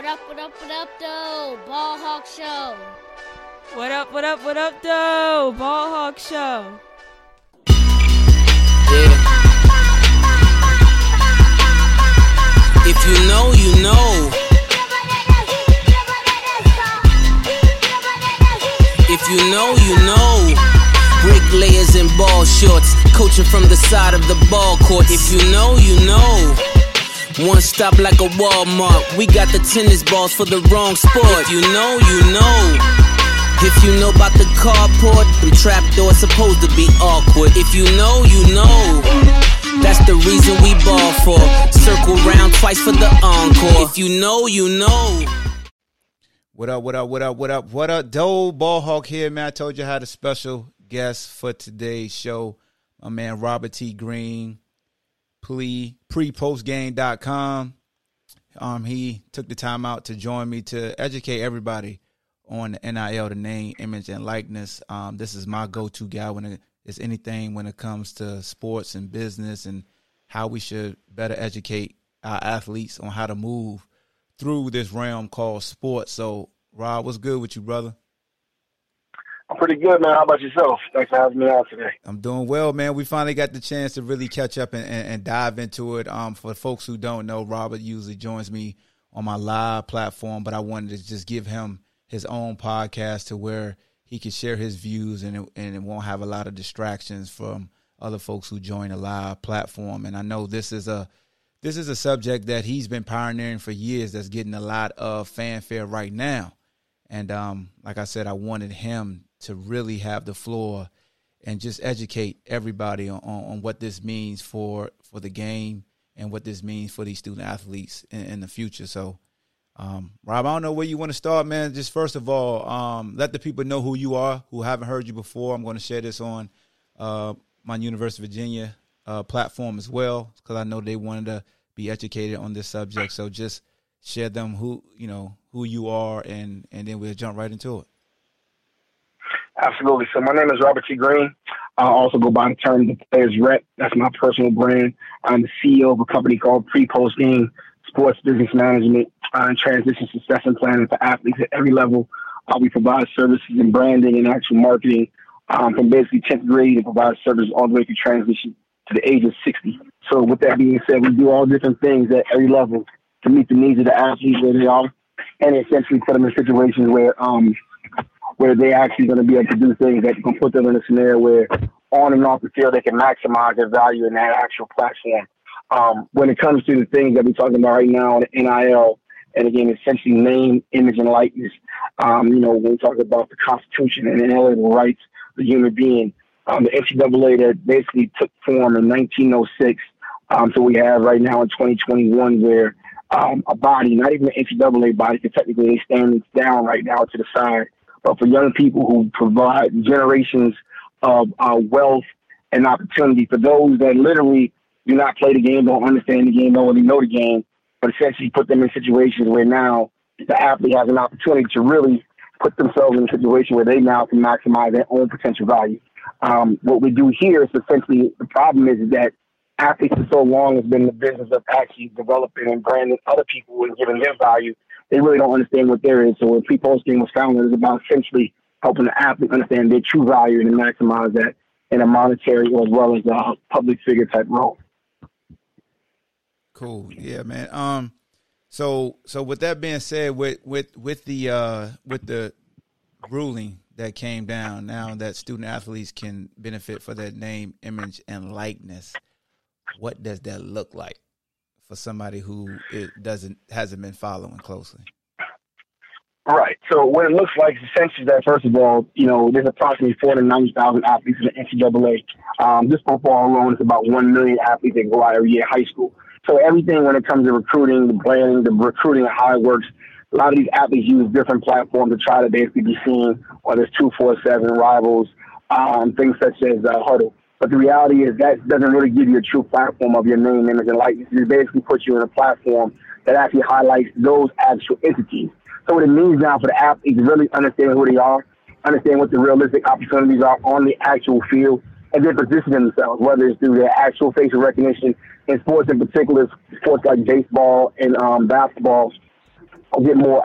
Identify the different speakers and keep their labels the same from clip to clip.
Speaker 1: though? Ball Hawk Show.
Speaker 2: What up, though? Ball Hawk Show.
Speaker 3: Yeah. If you know, you know. If you know, you know. Bricklayers in ball shorts, coaching from the side of the ball court. If you know, you know. One stop like a Walmart. We got the tennis balls for the wrong sport. If you know, you know. If you know about the carport, them trapdoors supposed to be awkward. If you know, you know. That's the reason we ball for. Circle round twice for the encore. If you know, you know.
Speaker 4: What up, Doe Ball Hawk here, man. I told you I had a special guest for today's show. My man, Robert T. Green, prepostgame.com. He took the time out to join me to educate everybody on the NIL, the name, image, and likeness. This is my go-to guy when it's anything when it comes to sports and business and how we should better educate our athletes on how to move through this realm called sports. So, Rob, what's good with you, brother?
Speaker 5: I'm pretty good, man. How about yourself? Thanks for having me out today.
Speaker 4: I'm doing well, man. We finally got the chance to really catch up and dive into it. For folks who don't know, Robert usually joins me on my live platform, but I wanted to just give him his own podcast to where he can share his views and it won't have a lot of distractions from other folks who join a live platform. And I know this is a subject that he's been pioneering for years that's getting a lot of fanfare right now. And like I said, I wanted him to really have the floor and just educate everybody on what this means for the game and what this means for these student athletes in the future. So, Rob, I don't know where you want to start, man. Just first of all, let the people know who you are, who haven't heard you before. I'm going to share this on my University of Virginia platform as well, because I know they wanted to be educated on this subject. So just share them who you are, and then we'll jump right into it.
Speaker 5: Absolutely. So my name is Robert T. Green. I also go by the term the Players Rep. That's my personal brand. I'm the CEO of a company called Pre-Post Game Sports Business Management and Transition Succession Planning for athletes at every level. We provide services in branding and actual marketing from basically 10th grade and provide services all the way through transition to the age of 60. So with that being said, we do all different things at every level to meet the needs of the athletes where they are, and essentially put them in situations where they're actually going to be able to do things that can put them in a scenario where on and off the field they can maximize their value in that actual platform. When it comes to the things that we're talking about right now, the NIL, and again, essentially name, image, and likeness, when we talk about the Constitution and inalienable rights of the human being, the NCAA that basically took form in 1906, so we have right now in 2021 where a body, not even an NCAA body, because technically they stand down right now to the side, but for young people who provide generations of wealth and opportunity for those that literally do not play the game, don't understand the game, don't really know the game, but essentially put them in situations where now the athlete has an opportunity to really put themselves in a situation where they now can maximize their own potential value. What we do here is essentially the problem is that athletes for so long has been in the business of actually developing and branding other people and giving them value. They really don't understand what there is. So when Pre-Post Game was founded, it was about essentially helping the athlete understand their true value and maximize that in a monetary as well as a public figure type role.
Speaker 4: Cool. Yeah, man. So with that being said, with the ruling that came down now that student athletes can benefit for their name, image, and likeness, what does that look like for somebody who hasn't been following closely?
Speaker 5: Right. So what it looks like is essentially that, first of all, there's approximately 490,000 athletes in the NCAA. This football alone is about 1 million athletes that go out every year in high school. So everything when it comes to recruiting, the branding, the recruiting and how it works, a lot of these athletes use different platforms to try to basically be seen, whether it's 247, Rivals, things such as Huddle. But the reality is that doesn't really give you a true platform of your name, image, and likeness. It basically puts you in a platform that actually highlights those actual entities. So what it means now for the athletes to really understand who they are, understand what the realistic opportunities are on the actual field, and then position themselves, whether it's through their actual facial recognition in sports in particular, sports like baseball and basketball, get more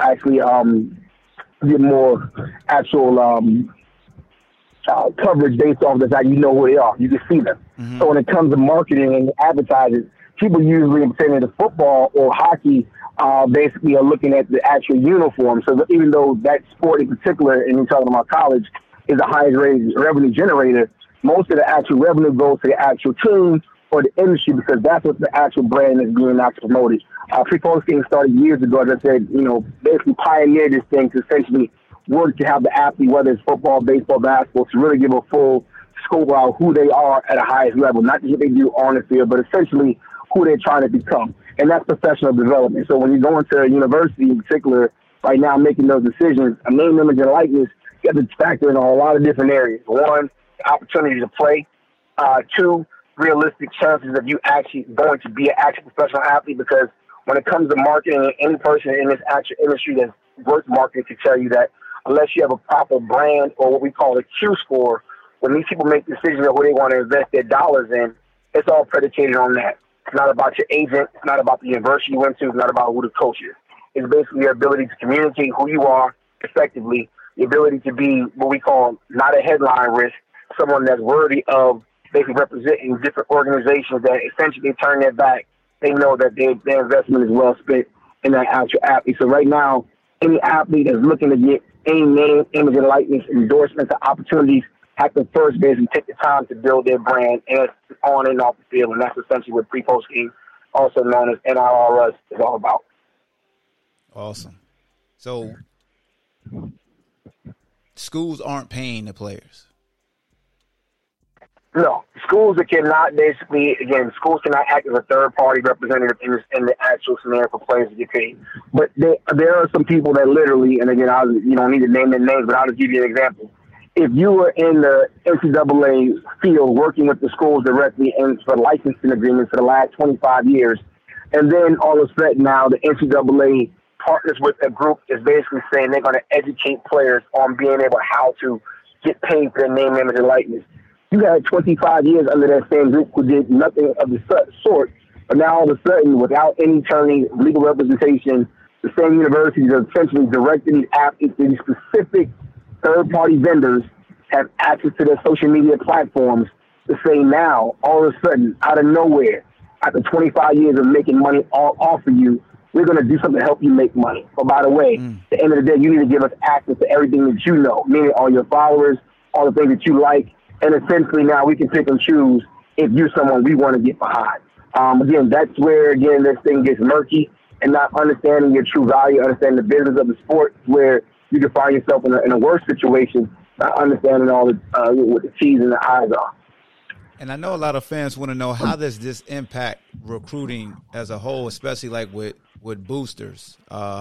Speaker 5: actual coverage based off that's how you know who they are. You can see them. Mm-hmm. So when it comes to marketing and advertising, people usually, pertaining to football or hockey, basically are looking at the actual uniform. So even though that sport in particular, and you're talking about college, is the highest rated revenue generator, most of the actual revenue goes to the actual team or the industry, because that's what the actual brand is being actually promoted. Pre-post game started years ago, as I said, basically pioneered this thing to essentially work to have the athlete, whether it's football, baseball, basketball, to really give a full scope of who they are at a highest level, not just what they do on the field, but essentially who they're trying to become. And that's professional development. So when you go into a university in particular, right now making those decisions, a name, image, and likeness, you have to factor in a lot of different areas. One, the opportunity to play. Two, realistic chances of you actually going to be an actual professional athlete, because when it comes to marketing, any person in this actual industry that's worth marketing can tell you that unless you have a proper brand or what we call a Q score, when these people make decisions of who they want to invest their dollars in, it's all predicated on that. It's not about your agent. It's not about the university you went to. It's not about who the coach is. It's basically your ability to communicate who you are effectively, the ability to be what we call not a headline risk, someone that's worthy of basically representing different organizations that essentially turn their back. They know that their investment is well spent in that actual athlete. So right now, any athlete that's looking to get any name, image, and likeness, endorsements, and opportunities have to first basically take the time to build their brand, and it's on and off the field. And that's essentially what pre-post game, also known as NRRS, is all about.
Speaker 4: Awesome. So schools aren't paying the players.
Speaker 5: No, schools cannot schools cannot act as a third-party representative in the actual scenario for players to get paid. But there are some people that literally, and again, you don't need to name their names, but I'll just give you an example. If you were in the NCAA field working with the schools directly and for licensing agreements for the last 25 years, and then all of a sudden now the NCAA partners with a group is basically saying they're going to educate players on being able how to get paid for their name, image, and likeness. You had 25 years under that same group who did nothing of the sort, but now all of a sudden, without any attorney, legal representation, the same universities are essentially directing these athletes to these specific third-party vendors have access to their social media platforms to say now, all of a sudden, out of nowhere, after 25 years of making money off of you, we're going to do something to help you make money. But by the way, at the end of the day, you need to give us access to everything that you know, meaning all your followers, all the things that you like. And essentially now we can pick and choose if you're someone we want to get behind. Again, that's where, this thing gets murky, and not understanding your true value, understanding the business of the sport, where you can find yourself in a worse situation, not understanding all the what the T's and the I's are.
Speaker 4: And I know a lot of fans want to know, how does this impact recruiting as a whole, especially like with boosters?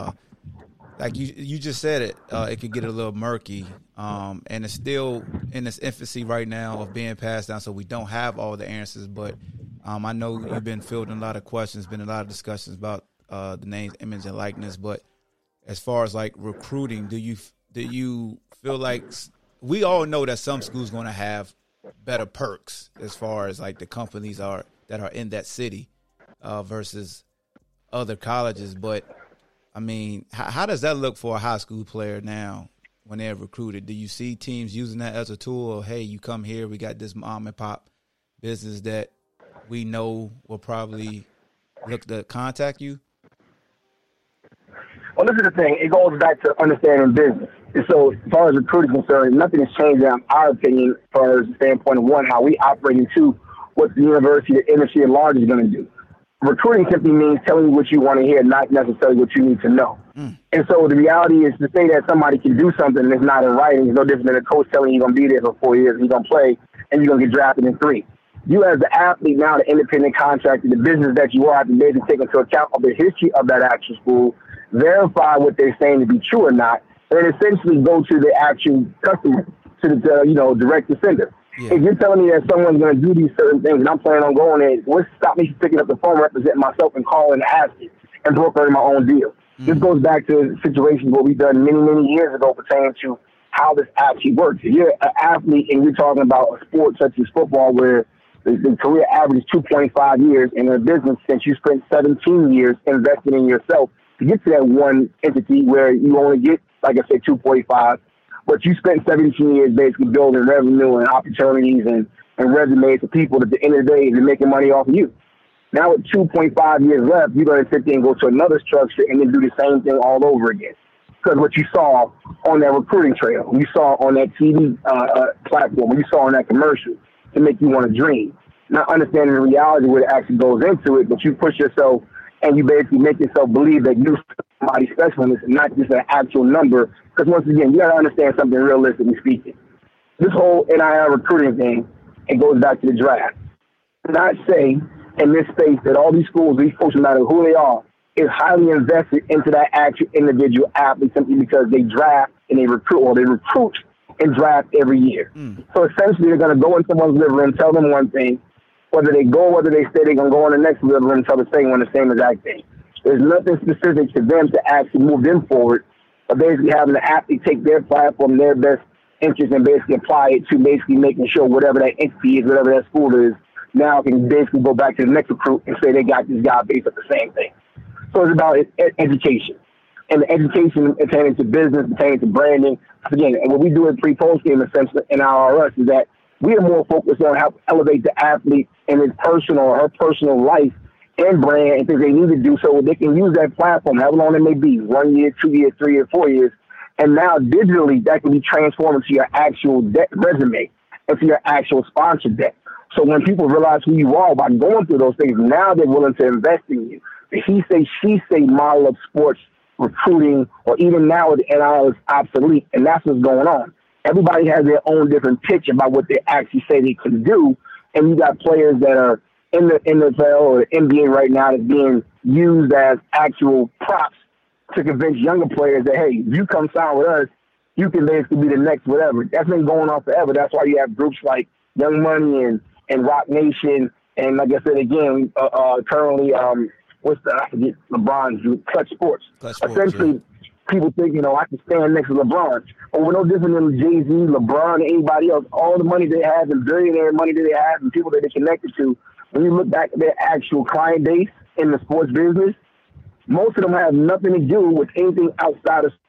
Speaker 4: Like you just said it could get a little murky, and it's still in its infancy right now of being passed down, so we don't have all the answers. But I know you've been fielding a lot of questions, been a lot of discussions about the names, image, and likeness. But as far as like recruiting, do you feel like, we all know that some schools going to have better perks as far as like the companies that are in that city versus other colleges, but I mean, how does that look for a high school player now when they're recruited? Do you see teams using that as a tool? Or, hey, you come here, we got this mom and pop business that we know will probably look to contact you?
Speaker 5: Well, this is the thing. It goes back to understanding business. And so as far as recruiting is concerned, nothing has changed in our opinion as far as the standpoint of, one, how we operate, and two, what the university, the industry at large is going to do. Recruiting simply means telling you what you want to hear, not necessarily what you need to know. And so the reality is, to say that somebody can do something and it's not in writing is no different than a coach telling you you're going to be there for 4 years, you're going to play, and you're going to get drafted in 3. You as the athlete, now the independent contractor, the business that you are, have to basically take into account of the history of that actual school, verify what they're saying to be true or not, and essentially go to the actual customer, to the direct to sender. Yeah. If you're telling me that someone's going to do these certain things and I'm planning on going there, what's stop me from picking up the phone, representing myself, and calling and asking and brokering my own deal? This goes back to situations what we've done many, many years ago pertaining to how this actually works. If you're an athlete and you're talking about a sport such as football, where the career average is 2.5 years, in a business since you spent 17 years investing in yourself to get to that one entity where you only get, like I said, 245, but you spent 17 years basically building revenue and opportunities and resumes for people at the end of the day, they're making money off of you. Now with 2.5 years left, you're going to sit there and go to another structure and then do the same thing all over again. Because what you saw on that recruiting trail, you saw on that TV platform, you saw on that commercial to make you want to dream. Not understanding the reality where it actually goes into it, but you push yourself and you basically make yourself believe that you're somebody special and not just an actual number. Because once again, you got to understand something realistically speaking. This whole NIL recruiting thing, it goes back to the draft. Not say in this space that all these schools, these folks, no matter who they are, is highly invested into that actual individual athlete simply because they draft and they recruit, or they recruit and draft every year. So essentially, they're going to go in someone's liver and tell them one thing. Whether they go, whether they stay, they're going to go on the next liver and tell the same exact thing. There's nothing specific to them to actually move them forward, but basically having the athlete take their platform, their best interest, and basically apply it to basically making sure whatever that entity is, whatever that school is, now can basically go back to the next recruit and say they got this guy based on the same thing. So it's about education. And the education pertaining to business, pertaining to branding. Again, and what we do in pre-post game essentially in our RS is that we are more focused on how to elevate the athlete in his personal or her personal life and brand and things they need to do so they can use that platform, however long it may be, 1 year, 2 years, 3 years, 4 years. And now digitally, that can be transformed into your actual resume, into your actual sponsor deck. So when people realize who you are by going through those things, now they're willing to invest in you. The he say, she say model of sports recruiting, or even now the NIL is obsolete, and that's what's going on. Everybody has their own different pitch about what they actually say they can do, and you got players that are in the NFL or the NBA right now that's being used as actual props to convince younger players that, hey, if you come sign with us, you can basically be the next whatever. That's been going on forever. That's why you have groups like Young Money and Rock Nation, and like I said again, currently, I forget LeBron's group, Clutch Sports. Essentially, people think, I can stand next to LeBron. But we're no different than Jay-Z, LeBron, and anybody else. All the money they have and billionaire money that they have and people that they're connected to, when you look back at their actual client base in the sports business, most of them have nothing to do with anything outside of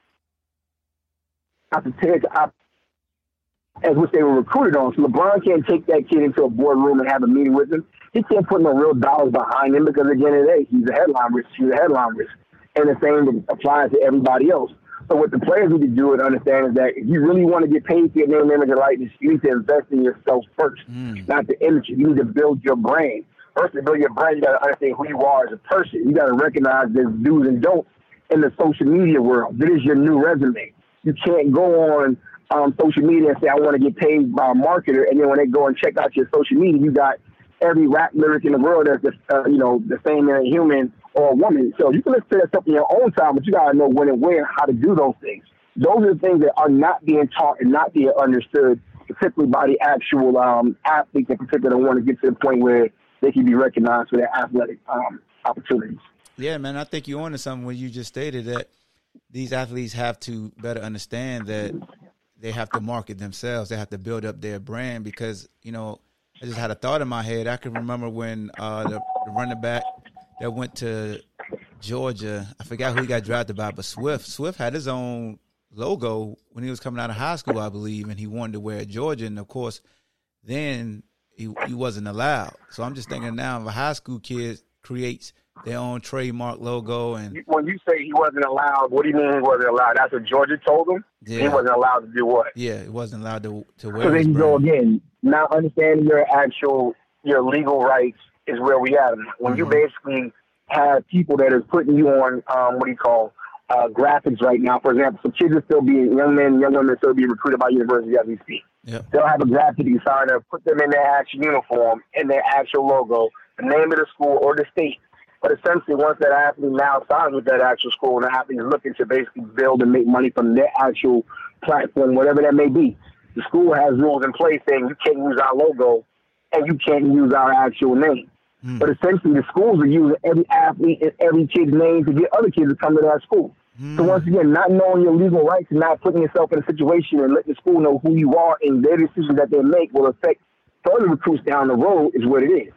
Speaker 5: as which they were recruited on. So LeBron can't take that kid into a boardroom and have a meeting with him. He can't put no real dollars behind him because, at the end of the day, he's a headline risk. She's a headline risk. And the same applies to everybody else. So what the players need to do and understand is that if you really want to get paid for your name, image, and likeness, you need to invest in yourself first, not the image. You need to build your brand. First, to build your brand, you got to understand who you are as a person. You got to recognize there's do's and don'ts in the social media world. This is your new resume. You can't go on social media and say, I want to get paid by a marketer, and then when they go and check out your social media, you got every rap lyric in the world that's the same in a human or a woman. So you can listen to that stuff in your own time, but you got to know when and where and how to do those things. Those are the things that are not being taught and not being understood, particularly by the actual athletes in particular that want to get to the point where they can be recognized for their athletic opportunities.
Speaker 4: Yeah, man, I think you're onto something when you just stated that these athletes have to better understand that they have to market themselves. They have to build up their brand because, I just had a thought in my head. I can remember when the running back that went to Georgia, I forgot who he got drafted by, but Swift had his own logo when he was coming out of high school, I believe, and he wanted to wear it Georgia. And, of course, then he wasn't allowed. So I'm just thinking now if a high school kid creates their own trademark logo. And
Speaker 5: when you say he wasn't allowed, what do you mean he wasn't allowed? That's what Georgia told him? Yeah. He wasn't allowed to do what?
Speaker 4: Yeah, he wasn't allowed to wear
Speaker 5: So then you go again. Now understanding your legal rights is where we at. When you basically have people that is putting you on, graphics right now. For example, so kids are still being, young men, young women still being recruited by university as we speak.
Speaker 4: Yep.
Speaker 5: They'll have a graphic designer put them in their actual uniform and their actual logo, the name of the school or the state. But essentially, once that athlete now signs with that actual school and the athlete is looking to basically build and make money from their actual platform, whatever that may be, the school has rules in place saying you can't use our logo and you can't use our actual name. But essentially, the schools are using every athlete and every kid's name to get other kids to come to that school. So once again, not knowing your legal rights and not putting yourself in a situation and letting the school know who you are and their decisions that they make will affect further recruits down the road is what it is.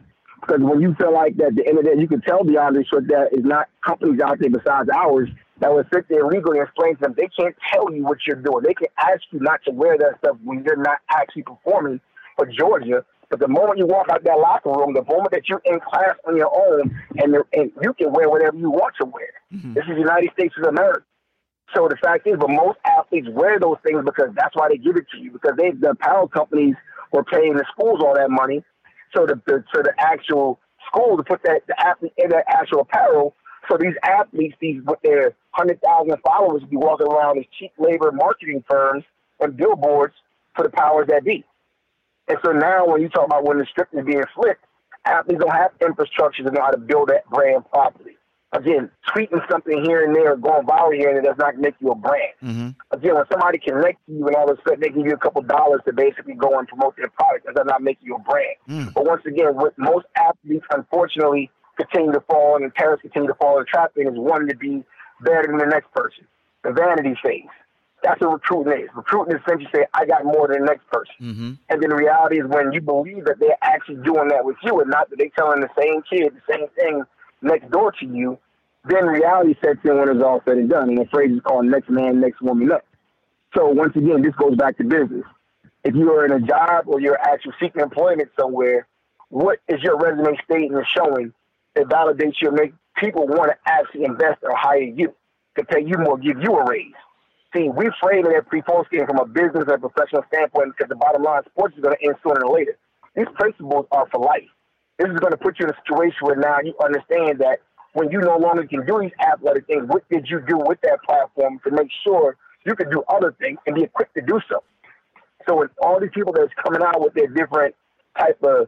Speaker 5: Because when you feel like that, at the end of the day, you can tell DeAndre Swift that is not companies out there besides ours that would sit there legally and explain to them. They can't tell you what you're doing. They can ask you not to wear that stuff when you're not actually performing for Georgia. But the moment you walk out that locker room, the moment that you're in class on your own, and you can wear whatever you want to wear. Mm-hmm. This is the United States of America. So the fact is, but most athletes wear those things because that's why they give it to you, because the apparel companies were paying the schools all that money. So the actual school to put the athlete in that actual apparel. So these athletes, these with their 100,000 followers, be walking around as cheap labor marketing firms and billboards for the powers that be. And so now when you talk about when the script is being flipped, athletes don't have infrastructure to know how to build that brand properly. Again, tweeting something here and there, going viral here and there does not make you a brand. Mm-hmm. Again, when somebody connects you and all of a sudden they give you a couple dollars to basically go and promote their product, that does not make you a brand. Mm. But once again, what most athletes, unfortunately, continue to fall and terrorists continue to fall in the trap in is wanting to be better than the next person. The vanity phase. That's what recruiting is. Recruiting is essentially say, I got more than the next person. Mm-hmm. And then the reality is when you believe that they're actually doing that with you and not that they're telling the same kid the same thing next door to you, then reality sets in when it's all said and done. And the phrase is called next man, next woman up. So once again, this goes back to business. If you are in a job or you're actually seeking employment somewhere, what is your resume stating and showing that validates you and make people want to actually invest or hire you to pay you more, give you a raise? See, we frame it at pre-post game from a business and professional standpoint because the bottom line, sports is going to end sooner or later. These principles are for life. This is going to put you in a situation where now you understand that when you no longer can do these athletic things, what did you do with that platform to make sure you can do other things and be equipped to do so? So with all these people that's coming out with their different type of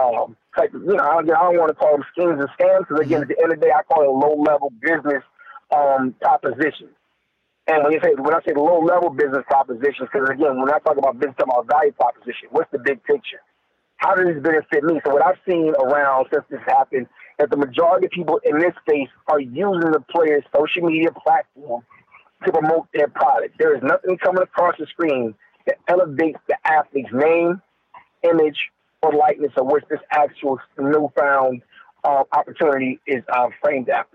Speaker 5: I don't want to call them schemes and scams because, again, at the end of the day, I call it low-level business propositions. And when I say low-level business propositions, because, again, when I talk about business, I'm talking about value proposition. What's the big picture? How does this benefit me? So what I've seen around since this happened, that the majority of people in this space are using the players' social media platform to promote their product. There is nothing coming across the screen that elevates the athlete's name, image, or likeness of which this actual newfound opportunity is framed after.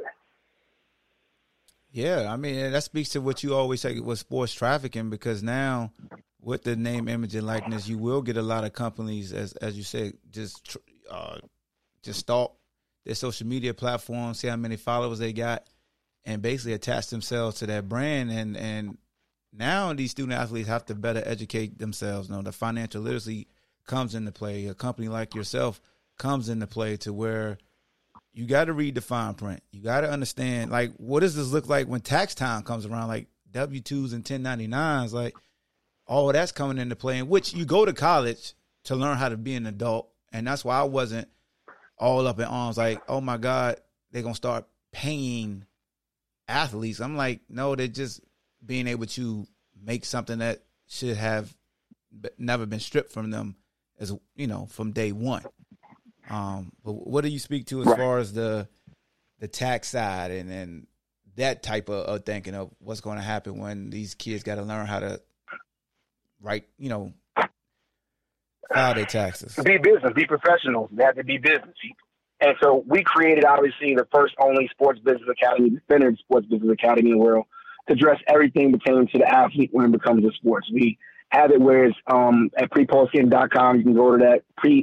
Speaker 4: Yeah, I mean, that speaks to what you always say with sports trafficking, because now with the name, image, and likeness, you will get a lot of companies, as you said, just stalk their social media platforms, see how many followers they got, and basically attach themselves to that brand. And now these student athletes have to better educate themselves. The financial literacy comes into play. A company like yourself comes into play to where you got to read the fine print. You got to understand, like, what does this look like when tax time comes around, like W-2s and 1099s, like all of that's coming into play, in which you go to college to learn how to be an adult. And that's why I wasn't all up in arms like, oh, my God, they're going to start paying athletes. I'm like, no, they're just being able to make something that should have never been stripped from them, as from day one. But what do you speak to as far as the tax side and that type of thinking of what's going to happen when these kids got to learn how to file their taxes?
Speaker 5: Be business, be professionals. They have to be business people. And so we created, obviously, the first only sports business academy, definitive sports business academy in the world, to address everything pertaining to the athlete when it becomes a sports. We have it where it's at prepostgame.com. You can go to that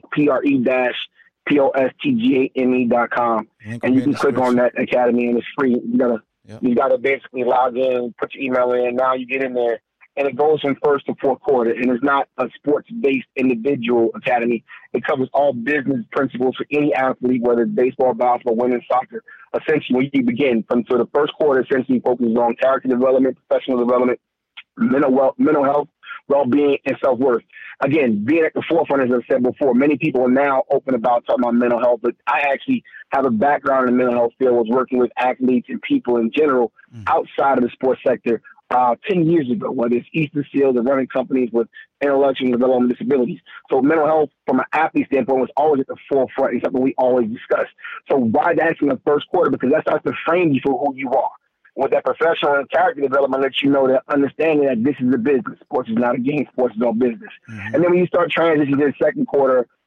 Speaker 5: PRE-POSTGAME.com, and you can click on that academy, and it's free. You gotta basically log in, put your email in. Now you get in there, and it goes from first to fourth quarter. And it's not a sports-based individual academy. It covers all business principles for any athlete, whether it's baseball, basketball, women's soccer. Essentially, when you begin so the first quarter essentially focuses on character development, professional development, mental health, well-being, and self-worth. Again, being at the forefront, as I said before, many people are now open about talking about mental health, but I actually have a background in the mental health field. I was working with athletes and people in general outside of the sports sector 10 years ago, whether it's Eastern Seals or running companies with intellectual and developmental disabilities. So mental health from an athlete standpoint was always at the forefront and something we always discuss. So why that's in the first quarter? Because that starts to frame you for who you are. With that professional and character development, let you know that understanding that this is a business. Sports is not a game. Sports is all business. Mm-hmm. And then when you start transitioning to the second quarter,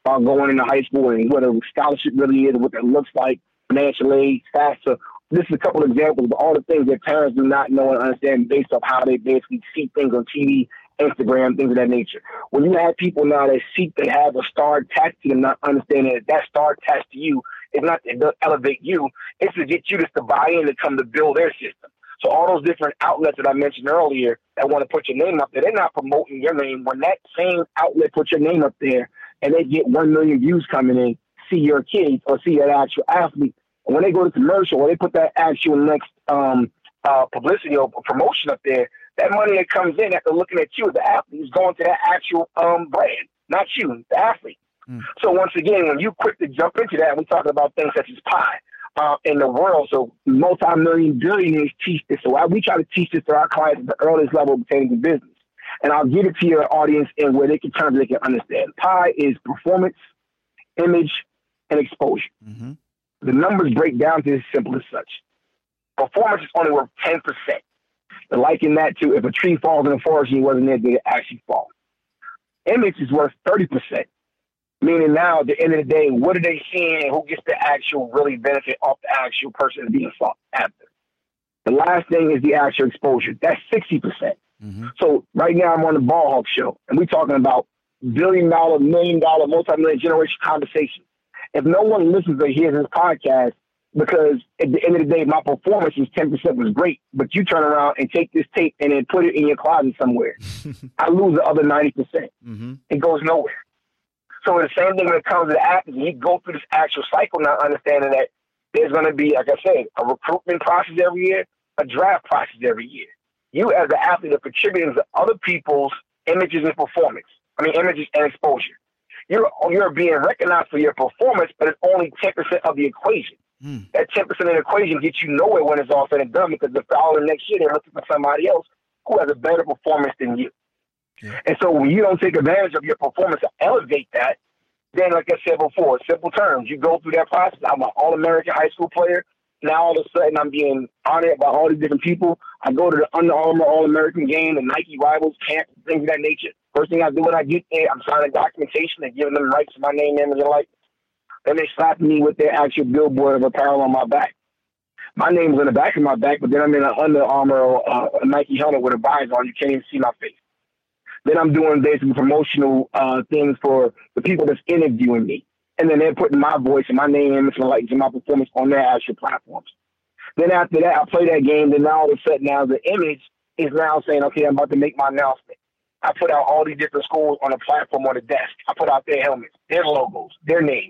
Speaker 5: about going into high school and what a scholarship really is, what that looks like, financial aid, FAFSA. This is a couple of examples of all the things that parents do not know and understand based off how they basically see things on TV, Instagram, things of that nature. When you have people now that seek to have a star attached to them, not understanding that that star attached to you is not to elevate you, it's to get you just to buy in to come to build their system. So all those different outlets that I mentioned earlier that want to put your name up there, they're not promoting your name. When that same outlet puts your name up there and they get 1 million views coming in, see your kids or see that actual athlete, and when they go to commercial or they put that actual next publicity or promotion up there, that money that comes in after looking at you as the athlete is going to that actual brand, not you, the athlete. So once again, when you quick to jump into that, we're talking about things such as pie. In the world, so multi-million billionaires teach this. So we try to teach this to our clients at the earliest level pertaining to business. And I'll give it to your audience in where they can understand. Pie is performance, image, and exposure. Mm-hmm. The numbers break down to as simple as such. Performance is only worth 10%. To liken that to if a tree falls in the forest and you wasn't there, did it actually fall? Image is worth 30%. Meaning now, at the end of the day, what are they seeing and who gets the actual really benefit off the actual person being sought after? The last thing is the actual exposure. That's 60%. Mm-hmm. So right now I'm on the Ball Hawk Show, and we're talking about $1 billion, $1 million, multi-million generation conversations. If no one listens or hears this podcast, because at the end of the day, my performance was 10% was great, but you turn around and take this tape and then put it in your closet somewhere, I lose the other 90%. Mm-hmm. It goes nowhere. So the same thing when it comes to the athletes, you go through this actual cycle now, understanding that there's going to be, like I said, a recruitment process every year, a draft process every year. You as an athlete are contributing to other people's images and performance. Images and exposure. You're being recognized for your performance, but it's only 10% of the equation. That 10% of the equation gets you nowhere when it's all said and done, because the following next year they're looking for somebody else who has a better performance than you. Yeah. And so when you don't take advantage of your performance to elevate that, then like I said before, simple terms, you go through that process. I'm an All-American high school player. Now all of a sudden I'm being honored by all these different people. I go to the Under Armour All-American game, the Nike Rivals camp, things of that nature. First thing I do when I get there, I'm signing documentation and giving them rights to my name, image, and likeness. Then they slap me with their actual billboard of apparel on my back. My name is on the back of my back, but then I'm in an Under Armour or a Nike helmet with a visor on. You can't even see my face. Then I'm doing basically promotional things for the people that's interviewing me. And then they're putting my voice and my name, image, and likeness, and my performance on their actual platforms. Then after that, I play that game. Then now all of a sudden, now the image is now saying, okay, I'm about to make my announcement. I put out all these different schools on a platform on the desk. I put out their helmets, their logos, their names.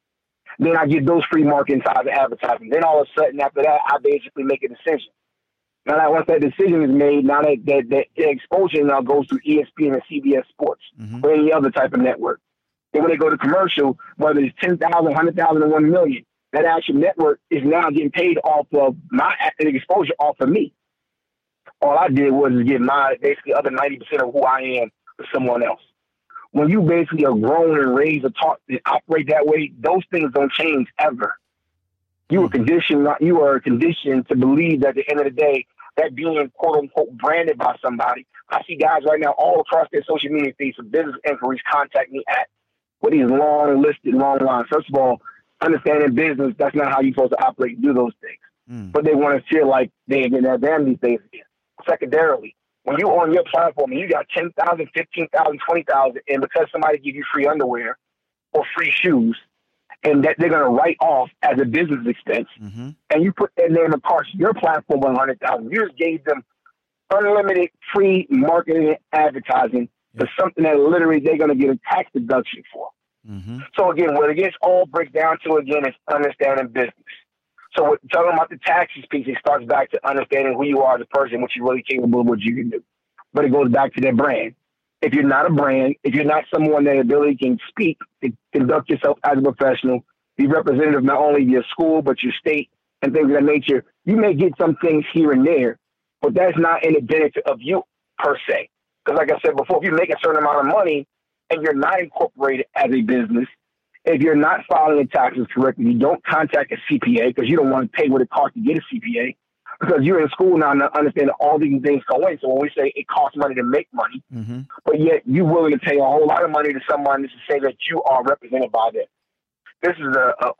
Speaker 5: Then I get those free marketing ties of advertising. Then all of a sudden, after that, I basically make a decision. Now that once that decision is made, now that exposure now goes through ESPN and CBS Sports or any other type of network. And when they go to commercial, whether it's 10,000, 100,000, or 1 million, that actual network is now getting paid off of my exposure off of me. All I did was get my basically other 90% of who I am to someone else. When you basically are grown and raised or taught to operate that way, those things don't change ever. You are conditioned to believe that at the end of the day, that being quote unquote branded by somebody. I see guys right now all across their social media feeds of business inquiries contact me at with these long lines. First of all, understanding business, that's not how you're supposed to operate and do those things. But they want to feel like they're getting that damn these days again. Secondarily, when you're on your platform and you got 10,000, 15,000, 20,000, and because somebody gives you free underwear or free shoes, and that they're going to write off as a business expense, and you put their name across your platform 100,000, you just gave them unlimited free marketing and advertising for something that literally they're going to get a tax deduction for. So again, what it gets all breaks down to again is understanding business. So talking about the taxes piece, it starts back to understanding who you are as a person, what you're really capable of, what you can do. But it goes back to their brand. If you're not a brand, if you're not someone that ability can speak, to conduct yourself as a professional, be representative not only of your school, but your state and things of that nature, you may get some things here and there, but that's not in the benefit of you per se. Because like I said before, if you make a certain amount of money and you're not incorporated as a business, if you're not filing your taxes correctly, you don't contact a CPA because you don't want to pay what it costs to get a CPA. because you're in school now and understand all these things go in. So when we say it costs money to make money, but yet you're willing to pay a whole lot of money to someone to say that you are represented by them. This is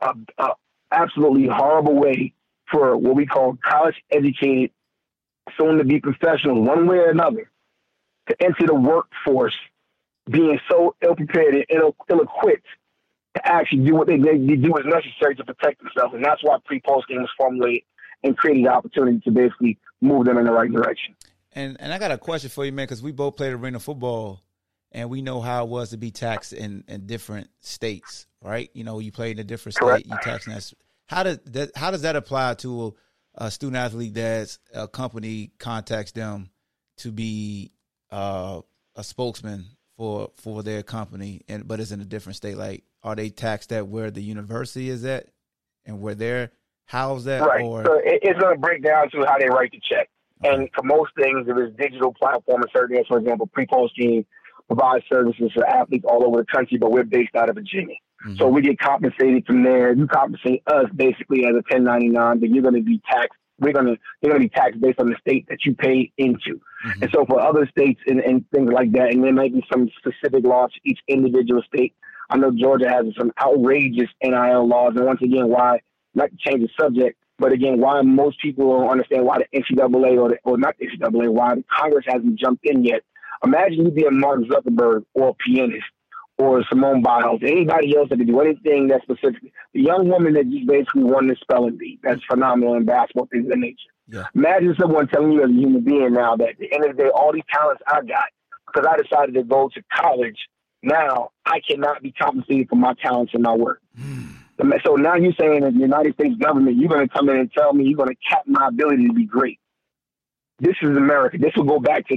Speaker 5: a absolutely horrible way for what we call college-educated, soon-to-be professionals, one way or another, to enter the workforce being so ill-prepared and ill-equipped to actually do what they do is necessary to protect themselves. And that's why pre-post game was formulated and created the opportunity to basically move them in the right direction.
Speaker 4: And I got a question for you, man, because we both played arena football, and we know how it was to be taxed in different states, right? You know, you played in a different state, you taxed in that. How does that apply to a student athlete that's a company contacts them to be a spokesman for their company, but it's in a different state? Like, are they taxed at where the university is at and where they're housed at?
Speaker 5: Right.
Speaker 4: Or?
Speaker 5: So it's going to break down to how they write the check. Okay. And for most things, if it's digital platform and certain things, for example, pre-post game provides services for athletes all over the country, but we're based out of Virginia. So we get compensated from there. You compensate us basically as a 1099, but you're going to be taxed. You're going to be taxed based on the state that you pay into. And so for other states and things like that, and there might be some specific laws for each individual state. I know Georgia has some outrageous NIL laws, and once again, why, not to change the subject, but again, why most people don't understand why the NCAA or not the NCAA, why the Congress hasn't jumped in yet. Imagine you being Mark Zuckerberg or a pianist or Simone Biles, anybody else that can do anything that's specific. The young woman that just basically won the spelling bee, that's phenomenal in basketball, things of that nature. Yeah. Imagine someone telling you as a human being now that at the end of the day, all these talents I got, because I decided to go to college, now I cannot be compensated for my talents and my work. So now you're saying that the United States government, you're going to come in and tell me you're going to cap my ability to be great. This is America. This will go back to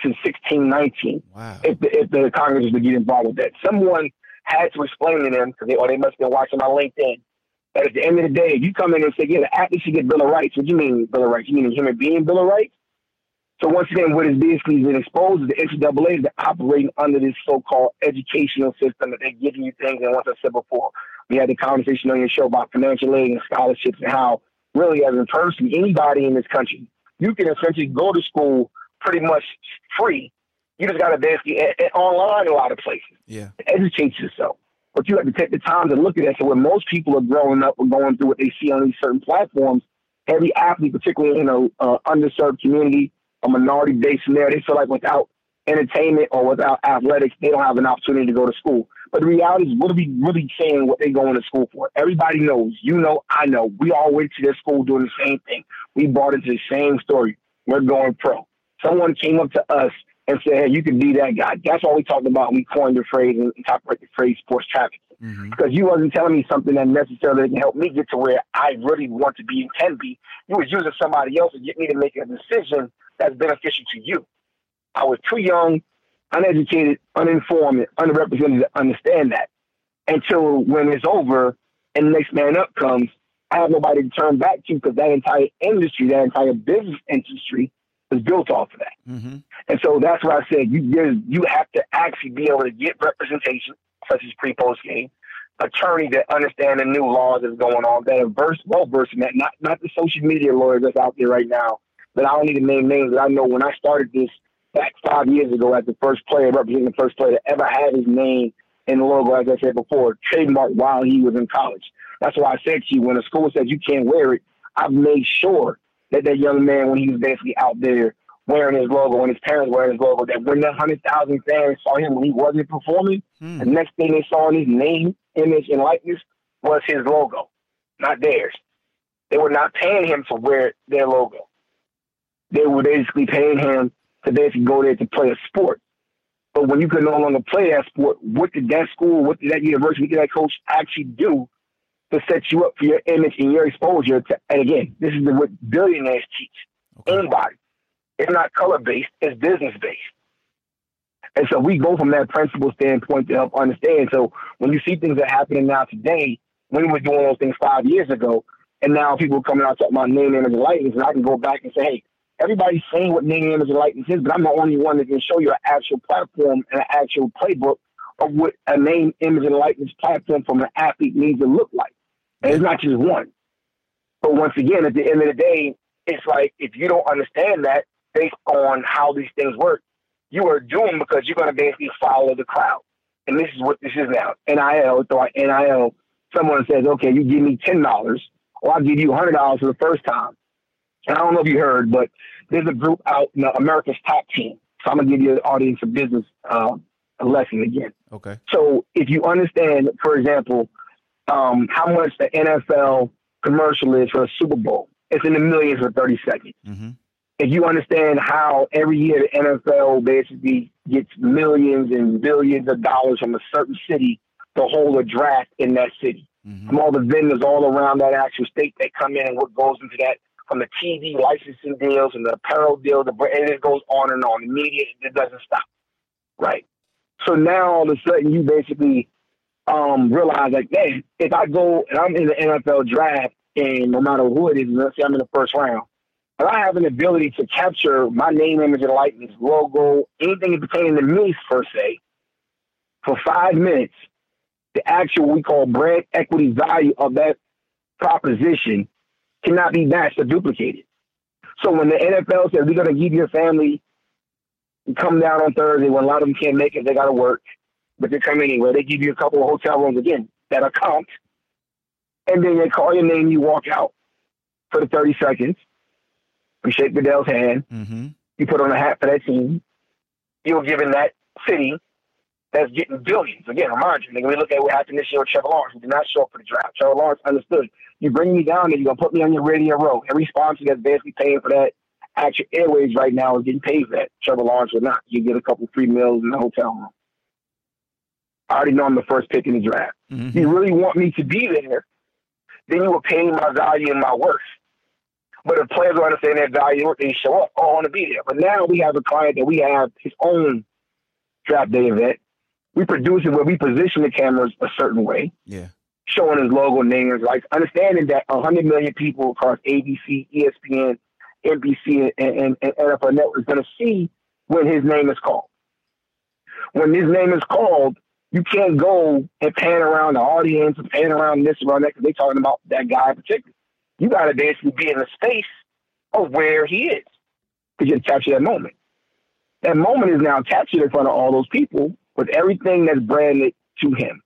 Speaker 5: 1619. Wow. If the Congress was to get involved with that. Someone had to explain to them, because they must have been watching my LinkedIn, that at the end of the day, if you come in and say, yeah, the athlete should get Bill of Rights. What do you mean Bill of Rights? You mean a human being Bill of Rights? So once again, what is basically been exposed is the NCAA is operating under this so-called educational system that they're giving you things. And once I said before, we had the conversation on your show about financial aid and scholarships and how really as a person, anybody in this country, you can essentially go to school pretty much free. You just got to basically online a lot of places. Yeah. To educate yourself. But you have to take the time to look at that. So when most people are growing up or going through what they see on these certain platforms, every athlete, particularly in a underserved community, a minority base in there, they feel like without entertainment or without athletics, they don't have an opportunity to go to school. But the reality is, what are we really saying what they're going to school for? Everybody knows. You know, I know. We all went to their school doing the same thing. We bought into the same story. We're going pro. Someone came up to us and said, hey, you can be that guy. That's what we talked about when we coined the phrase and talked about the phrase sports trafficking. Because you wasn't telling me something that necessarily can help me get to where I really want to be and can be. You was using somebody else to get me to make a decision that's beneficial to you. I was too young, uneducated, uninformed, and underrepresented to understand that. Until when it's over and the next man up comes, I have nobody to turn back to because that entire industry, that entire business industry is built off of that. And so that's why I said you have to actually be able to get representation, such as pre-post game, attorneys that understand the new laws that's going on, that are well-versed in that, not the social media lawyers that's out there right now. But I don't need to name names. But I know when I started this back 5 years ago as the first player, representing the first player to ever had his name in the logo, as I said before, trademarked while he was in college. That's why I said to you, when a school says you can't wear it, I've made sure that young man, when he was basically out there wearing his logo and his parents wearing his logo, that when the 100,000 fans saw him when he wasn't performing, the next thing they saw in his name, image, and likeness was his logo, not theirs. They were not paying him to wear their logo. They were basically paying him to basically go there to play a sport. But when you could no longer play that sport, what did that school, what did that university, what did that coach actually do to set you up for your image and your exposure to? And again, this is what billionaires teach. Okay. Anybody. It's not color-based, it's business-based. And so we go from that principle standpoint to help understand. So when you see things that are happening now today, we were doing those things 5 years ago, and now people are coming out talking about name, image, and likeness, and I can go back and say, hey, everybody's saying what name, image, and likeness is, but I'm the only one that can show you an actual platform and an actual playbook of what a name, image, and likeness platform from an athlete needs to look like. And it's not just one. But once again, at the end of the day, it's like if you don't understand that based on how these things work, you are doomed because you're going to basically follow the crowd. And this is what this is now. NIL, someone says, okay, you give me $10, or I'll give you $100 for the first time. And I don't know if you heard, but there's a group out in America's Top Team. So I'm going to give you an audience of business a lesson again.
Speaker 4: Okay.
Speaker 5: So if you understand, for example, how much the NFL commercial is for a Super Bowl, it's in the millions for 30 seconds.
Speaker 4: Mm-hmm.
Speaker 5: If you understand how every year the NFL basically gets millions and billions of dollars from a certain city to hold a draft in that city, from all the vendors all around that actual state that come in and what goes into that, from the TV licensing deals and the apparel deals, and it goes on and on. The media, it doesn't stop, right? So now all of a sudden you basically realize, like, man, if I go and I'm in the NFL draft, and no matter who it is, let's say I'm in the first round, and I have an ability to capture my name, image, and likeness, logo, anything pertaining to me, per se, for 5 minutes, the actual, we call brand equity value of that proposition cannot be matched or duplicated. So when the NFL says, we're going to give your family, come down on Thursday, when a lot of them can't make it, they got to work, but they come anyway. They give you a couple of hotel rooms, again, that are comped, and then they call your name, you walk out for the 30 seconds. You shake Goodell's hand.
Speaker 4: Mm-hmm.
Speaker 5: You put on a hat for that team. You're given that city that's getting billions. Again, remind you, we look at what happened this year with Trevor Lawrence, who did not show up for the draft. Trevor Lawrence understood. You bring me down there, you're going to put me on your radio row. Every sponsor that's basically paying for that actual airways right now is getting paid for that. Trevor Lawrence would not. You get a couple free meals in the hotel room. I already know I'm the first pick in the draft.
Speaker 4: Mm-hmm.
Speaker 5: You really want me to be there, then you will pay my value and my worth. But if players don't understand their value, they show up, oh, I want to be there. But now we have a client that we have his own draft day event. We produce it where we position the cameras a certain way, showing his logo, name, and like understanding that 100 million people across ABC, ESPN, NBC, and NFL Network is going to see when his name is called. When his name is called, you can't go and pan around the audience and pan around this, around that, because they're talking about that guy in particular. You got to basically be in the space of where he is to just capture that moment. That moment is now captured in front of all those people with everything that's branded to him.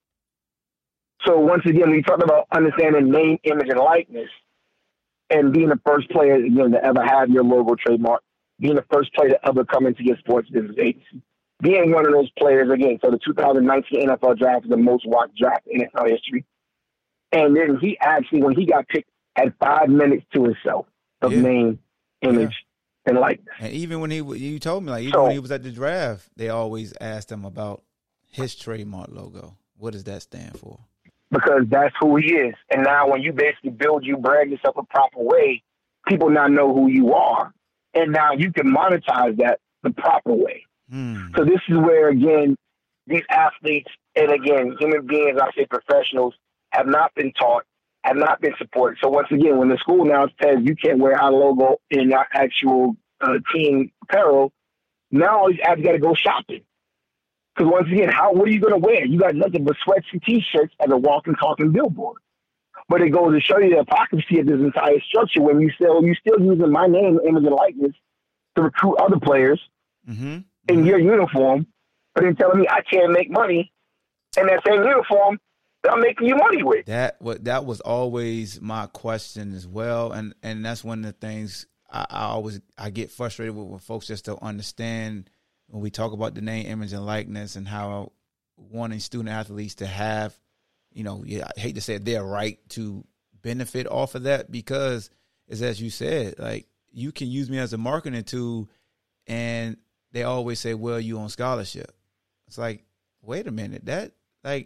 Speaker 5: So once again, we talked about understanding name, image, and likeness, and being the first player, again, to ever have your logo trademark, being the first player to ever come into your sports business agency, being one of those players, again, so the 2019 NFL draft is the most watched draft in NFL history. And then he actually, when he got picked, had 5 minutes to himself of name, image, and likeness.
Speaker 4: And even when you told me, like, even when he was at the draft, they always asked him about his trademark logo. What does that stand for?
Speaker 5: Because that's who he is. And now when you basically brand yourself a proper way, people now know who you are. And now you can monetize that the proper way. So this is where, again, these athletes, and again, human beings, I say professionals, have not been taught, have not been supported. So once again, when the school now says you can't wear our logo in our actual team apparel, now you have got to go shopping. Because once again, what are you going to wear? You got nothing but sweats and T-shirts as a walking, talking billboard. But it goes to show you the hypocrisy of this entire structure when you're still using my name, image, and likeness to recruit other players in your uniform, but then telling me I can't make money in that same uniform that I'm making you money with.
Speaker 4: That was always my question as well, and that's one of the things I get frustrated with when folks just don't understand when we talk about the name, image, and likeness, and how wanting student athletes to have, I hate to say it, their right to benefit off of that, because it's as you said, like, you can use me as a marketing tool, and they always say, well, you on scholarship. It's like, wait a minute, that, like,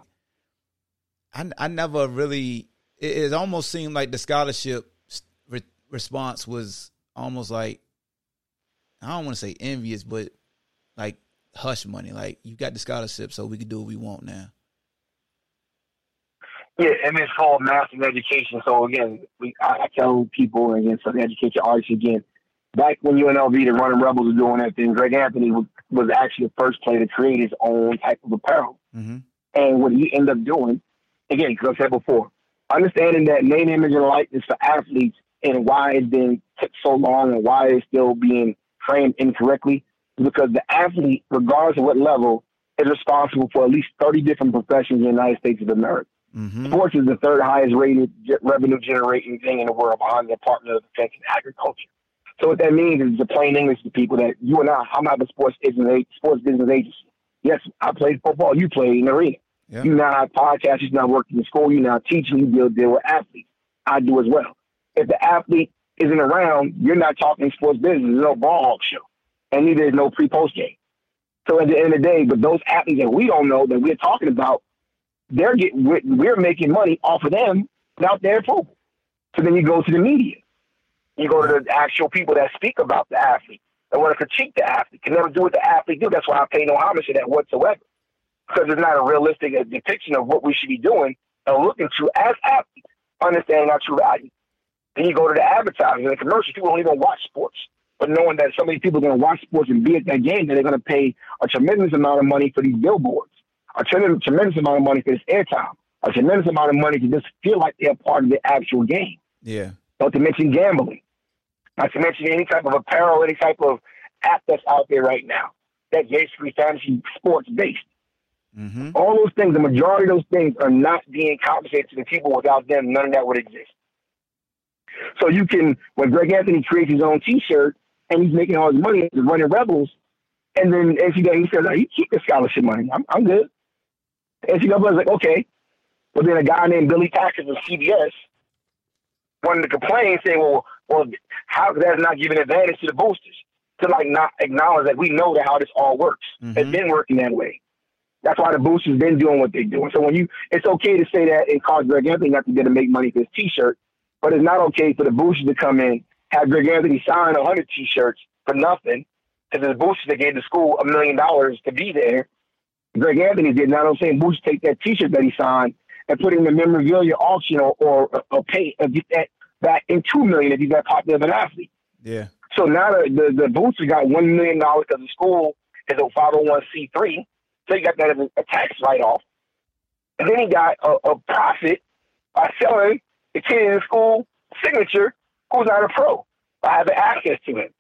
Speaker 4: I never really, it almost seemed like the scholarship response was almost like, I don't want to say envious, but like hush money. Like, you got the scholarship, so we can do what we want now.
Speaker 5: Yeah, and it's called massive education. So again, I tell people, again, so the education artists, again, back when UNLV, the Running Rebels, were doing that thing, Greg Anthony was actually the first player to create his own type of apparel. And what he ended up doing, again, because I said before, understanding that name, image, and likeness for athletes and why it's been took so long and why it's still being framed incorrectly is because the athlete, regardless of what level, is responsible for at least 30 different professions in the United States of America.
Speaker 4: Mm-hmm.
Speaker 5: Sports is the third highest rated revenue generating thing in the world behind the Department of Defense and Agriculture. So what that means is, the plain English to people, that you and I'm not a sports business agency. Yes, I played football. You played in the arena.
Speaker 4: Yeah.
Speaker 5: You now have podcasts. You now work in school. You now teaching. You deal with athletes. I do as well. If the athlete isn't around, you're not talking sports business. There's no ball hawk show, and neither is no pre-post game. So at the end of the day, but those athletes that we don't know that we're talking about, we're making money off of them without their approval. So then you go to the media. You go to the actual people that speak about the athlete, that want to critique the athlete, can never do what the athlete do. That's why I pay no homage to that whatsoever, because it's not a realistic depiction of what we should be doing and looking to as athletes, understanding our true value. Then you go to the advertising and the commercials. People don't even watch sports, but knowing that so many people are going to watch sports and be at that game, that they're going to pay a tremendous amount of money for these billboards, a tremendous amount of money for this airtime, a tremendous amount of money to just feel like they're part of the actual game.
Speaker 4: Yeah.
Speaker 5: Not to mention gambling. Not to mention any type of apparel, any type of app that's out there right now that's basically fantasy sports based.
Speaker 4: Mm-hmm.
Speaker 5: All those things, the majority of those things are not being compensated to the people. Without them, none of that would exist. So you can, when Greg Anthony creates his own T-shirt and he's making all his money running Rebels, and then NCAA, he says, "You keep the scholarship money. I'm good." NCAA was like, "Okay." But then a guy named Billy Packer of CBS wanted to complain, saying, well, how that's not giving advantage to the boosters, to not acknowledge that we know how this all works.
Speaker 4: Mm-hmm.
Speaker 5: It's been working that way. That's why the boosters been doing what they're doing. So it's okay to say that it caused Greg Anthony not to get to make money for his T-shirt, but it's not okay for the boosters to come in, have Greg Anthony sign 100 T-shirts for nothing, because the boosters that gave the school $1 million to be there. Greg Anthony did. Now I'm saying boosters take that T-shirt that he signed and put it in the memorabilia auction or pay get that back in $2 million if he's that popular of an athlete.
Speaker 4: Yeah.
Speaker 5: So now the booster got $1 million because the school is a 501c3, so he got that as a tax write-off. And then he got a profit by selling the kid in the school signature who's not a pro by having access to him.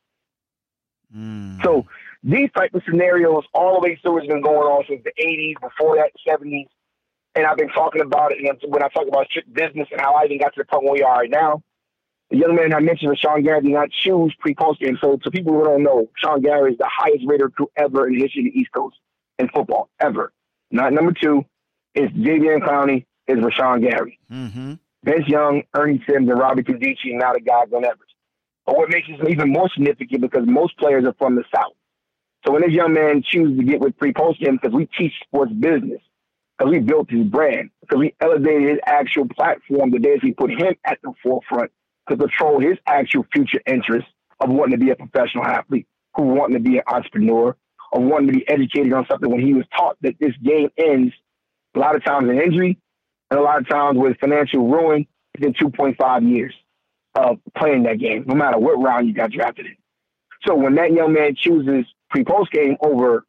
Speaker 4: Mm.
Speaker 5: So these type of scenarios all the way through has been going on since the 80s, before that, 70s. And I've been talking about it when I talk about strict business and how I even got to the point where we are right now. The young man I mentioned, Rashawn Gary, did not choose pre-post game. So to people who don't know, Rashawn Gary is the highest rated recruit ever in the history of the East Coast in football, ever. Not number two is Javion Clowney, is Rashawn Gary.
Speaker 4: Mm-hmm.
Speaker 5: Vince Young, Ernie Sims, and Robbie Condici, and now the guy Glenn Evers. But what makes this even more significant, because most players are from the South. So when this young man chooses to get with pre-post game, because we teach sports business, because we built his brand, because we elevated his actual platform to basically put him at the forefront to control his actual future interests of wanting to be a professional athlete, who wanting to be an entrepreneur, or wanting to be educated on something when he was taught that this game ends a lot of times in injury and a lot of times with financial ruin within 2.5 years of playing that game, no matter what round you got drafted in. So when that young man chooses pre-post game over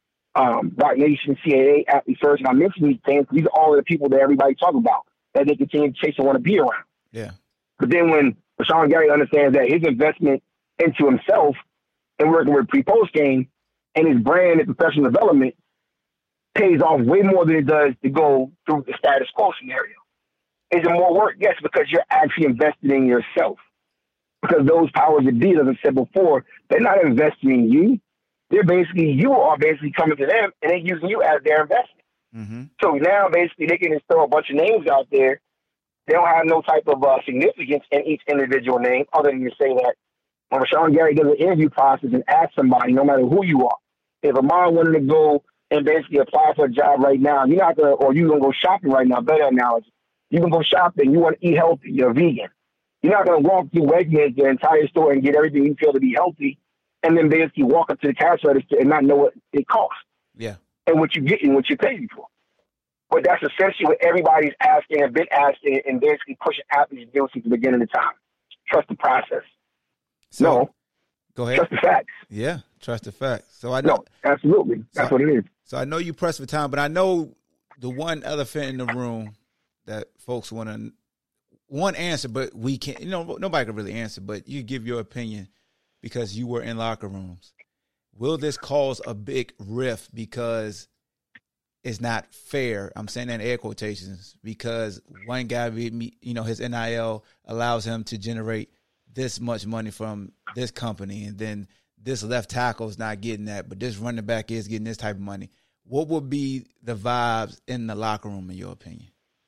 Speaker 5: Roc Nation, CAA, Athlete First, and I mentioned these things, these are all the people that everybody talk about, that they continue to chase and want to be around.
Speaker 4: Yeah.
Speaker 5: But then when Rashawn Gary understands that his investment into himself and working with pre-post game and his brand and professional development pays off way more than it does to go through the status quo scenario. Is it more work? Yes, because you're actually invested in yourself. Because those powers that be, as I said before, they're not investing in you. You are basically coming to them and they're using you as their investment.
Speaker 4: Mm-hmm.
Speaker 5: So now basically they can just throw a bunch of names out there. They don't have no type of significance in each individual name, other than to say that when Rashawn Gary does an interview process and asks somebody, no matter who you are, if Amon wanted to go and basically apply for a job right now, you're not gonna, or you're gonna go shopping right now, better analogy. You can go shopping, you want to eat healthy, you're vegan. You're not gonna walk through Wegmans, the entire store, and get everything you feel to be healthy, and then basically walk up to the cash register and not know what it costs.
Speaker 4: Yeah.
Speaker 5: And what you're getting, what you're paying for. But that's essentially what everybody's asking and been asking and basically pushing athletes to do since the beginning of time. Trust the process.
Speaker 4: So,
Speaker 5: No.
Speaker 4: Go ahead.
Speaker 5: Trust the facts.
Speaker 4: Yeah, trust the facts. So I know.
Speaker 5: No, absolutely. That's what it is.
Speaker 4: So I know you pressed for time, but I know the one elephant in the room that folks want one answer, but we can't. Nobody can really answer. But you give your opinion because you were in locker rooms. Will this cause a big rift because it's not fair? I'm saying that in air quotations because one guy, his NIL allows him to generate this much money from this company, and then this left tackle is not getting that, but this running back is getting this type of money. What would be the vibes in the locker room, in your opinion?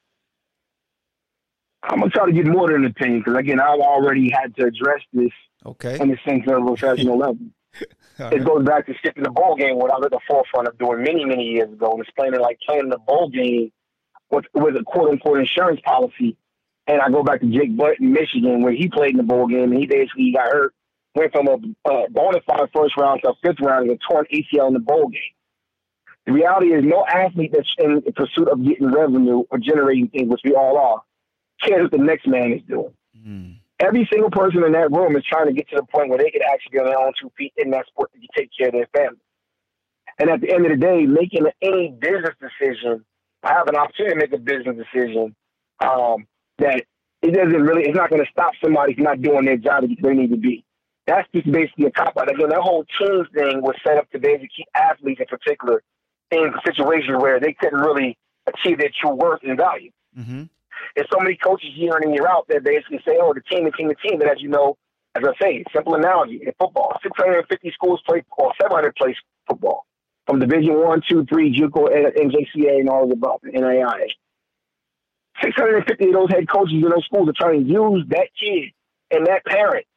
Speaker 5: I'm going to try to get more than an opinion because, again, I've already had to address this in the sense of a professional level. It goes back to skipping the bowl game, what I was at the forefront of doing many, many years ago, and explaining like playing the bowl game with a quote-unquote insurance policy. And I go back to Jake Butt in Michigan where he played in the bowl game, and he basically got hurt, went from a bona fide first round to a fifth round and a torn ACL in the bowl game. The reality is no athlete that's in pursuit of getting revenue or generating things, which we all are, cares what the next man is doing. Mm. Every single person in that room is trying to get to the point where they can actually be on their own 2 feet in that sport to take care of their family. And at the end of the day, making any business decision, I have an opportunity to make a business decision that it's not going to stop somebody from not doing their job as they need to be. That's just basically a cop-out. Again, that whole team thing was set up to basically keep athletes in particular in situations where they couldn't really achieve their true worth and value. Mm-hmm. There's so many coaches year in and year out that basically say, the team. But as you know, as I say, simple analogy in football, 650 schools play football, 700 play football from Division 1, 2, 3, JUCO, NJCA, and all of the above, NAIA. 650 of those head coaches in those schools are trying to use that kid and that parent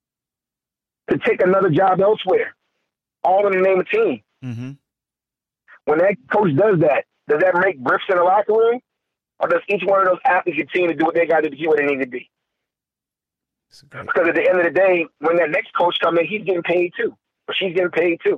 Speaker 5: to take another job elsewhere, all in the name of team. Mm-hmm. When that coach does that make rifts in the locker room? Or does each one of those athletes continue to do what they got to do, where they need to be? Because at the end of the day, when that next coach comes in, he's getting paid too. Or she's getting paid too.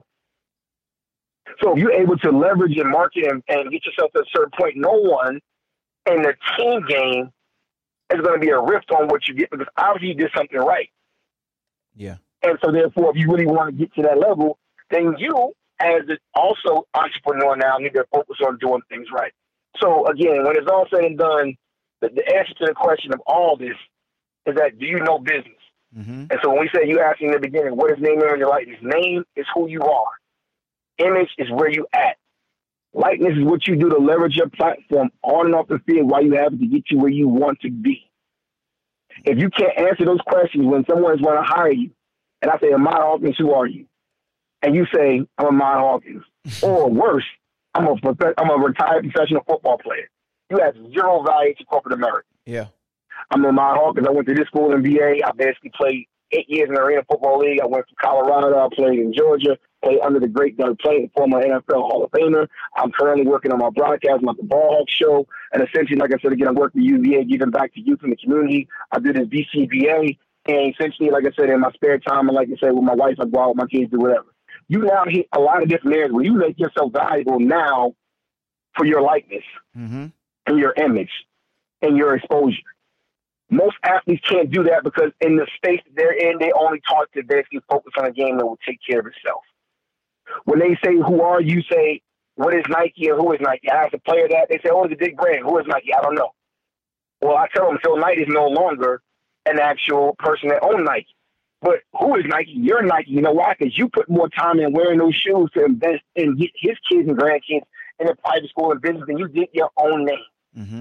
Speaker 5: So if you're able to leverage your market and get yourself to a certain point, no one in the team game is going to be a rift on what you get because obviously you did something right.
Speaker 4: Yeah.
Speaker 5: And so therefore, if you really want to get to that level, then you, as an also entrepreneur now, need to focus on doing things right. So, again, when it's all said and done, the answer to the question of all this is that do you know business? Mm-hmm. And so when we say you asked in the beginning, what is name, image, and likeness? Name is who you are. Image is where you at. Likeness is what you do to leverage your platform on and off the field while you have it to get you where you want to be. If you can't answer those questions when someone is going to hire you, and I say, Ahmad Hawkins, who are you? And you say, I'm Ahmad Hawkins. Or worse, I'm a retired professional football player. You have zero value to corporate America.
Speaker 4: Yeah.
Speaker 5: I'm Ahmad Hawkins. I went to this school in VA. I basically played 8 years in the Arena Football League. I went to Colorado. I played in Georgia. Played under the great Doug Play, former NFL Hall of Famer. I'm currently working on my broadcast on the Ball Hawk Show. And essentially, like I said, again, I'm working at UVA, giving back to youth in the community. I did this BCBA. And essentially, like I said, in my spare time, and like I said, with my wife, I go out with my kids, do whatever. You now hit a lot of different areas where you make yourself valuable now for your likeness and your image and your exposure. Most athletes can't do that because in the space they're in, they only taught to basically focus on a game that will take care of itself. When they say, who are you, say, what is Nike or who is Nike? I ask a player that. They say, it's a big brand. Who is Nike? I don't know. Well, I tell them Phil Knight is no longer an actual person that owns Nike. But who is Nike? You're Nike. You know why? Because you put more time in wearing those shoes to invest and get his kids and grandkids in a private school and business than you did your own name. Mm-hmm.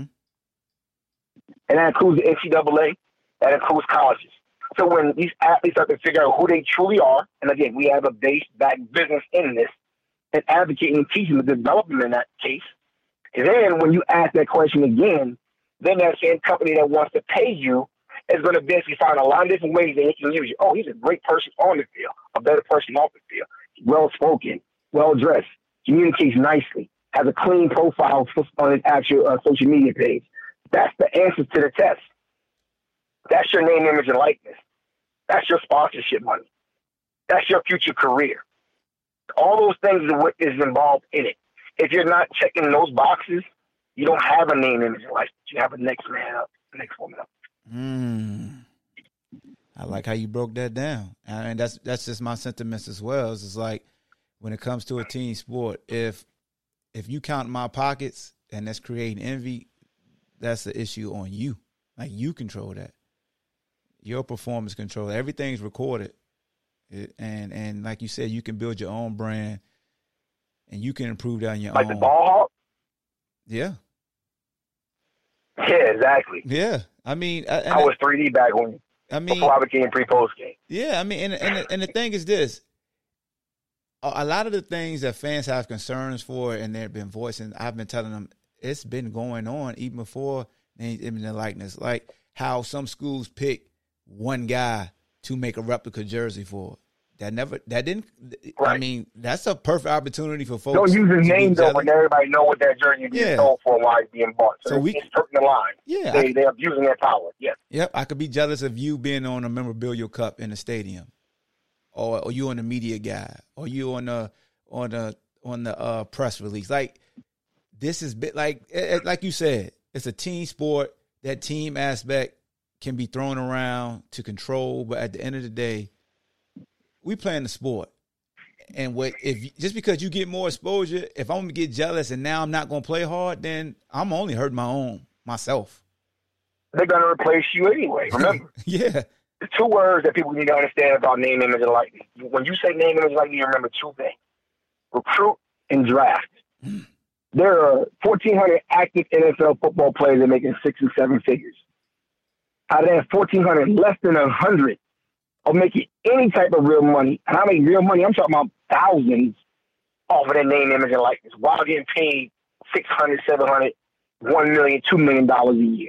Speaker 5: And that includes the NCAA. That includes colleges. So when these athletes start to figure out who they truly are, and again, we have a base-back business in this, and advocating and teaching and developing in that case, and then when you ask that question again, then that same company that wants to pay you is going to basically find a lot of different ways that he can use you. Oh, he's a great person on the field, a better person off the field, well-spoken, well-dressed, communicates nicely, has a clean profile on his actual social media page. That's the answer to the test. That's your name, image, and likeness. That's your sponsorship money. That's your future career. All those things are what is involved in it. If you're not checking those boxes, you don't have a name, image, and likeness. You have a next man up, the next woman up.
Speaker 4: I like how you broke that down. And that's just my sentiments as well. It's like when it comes to a team sport, if you count my pockets and that's creating envy, that's the issue on you. Like, you control that. Your performance control. Everything's recorded. And like you said, you can build your own brand and you can improve that on your own.
Speaker 5: Like the ball hawk?
Speaker 4: Yeah.
Speaker 5: Yeah, exactly.
Speaker 4: Yeah. I mean,
Speaker 5: I was 3D back when. Before I became pre-post game.
Speaker 4: Yeah, I mean, and the thing is this: a lot of the things that fans have concerns for, and they've been voicing, I've been telling them it's been going on even before name, image, and likeness. Like how some schools pick one guy to make a replica jersey for. That didn't.
Speaker 5: Right.
Speaker 4: I mean, that's a perfect opportunity for folks.
Speaker 5: Don't use his name though, but everybody know what that jersey is being sold for and why it's being bought. So it's hurting the line.
Speaker 4: Yeah,
Speaker 5: they're abusing their power. Yeah.
Speaker 4: Yep, I could be jealous of you being on a memorabilia cup in the stadium, or you on the media guy, or you on the press release. Like this is like you said, it's a team sport. That team aspect can be thrown around to control, but at the end of the day, we playing the sport. And just because you get more exposure, if I'm gonna get jealous and now I'm not gonna play hard, then I'm only hurting myself.
Speaker 5: They're gonna replace you anyway. Remember?
Speaker 4: Yeah.
Speaker 5: The two words that people need to understand about name, image, and likeness. When you say name, image, likeness, you remember two things: recruit and draft. There are 1,400 active NFL football players that are making 6 and 7 figures. Out of that 1,400, less than 100 are making any type of real money. And I mean real money, I'm talking about thousands off of their name, image, and likeness while getting paid $600, $700, $1 million, $2 million a year.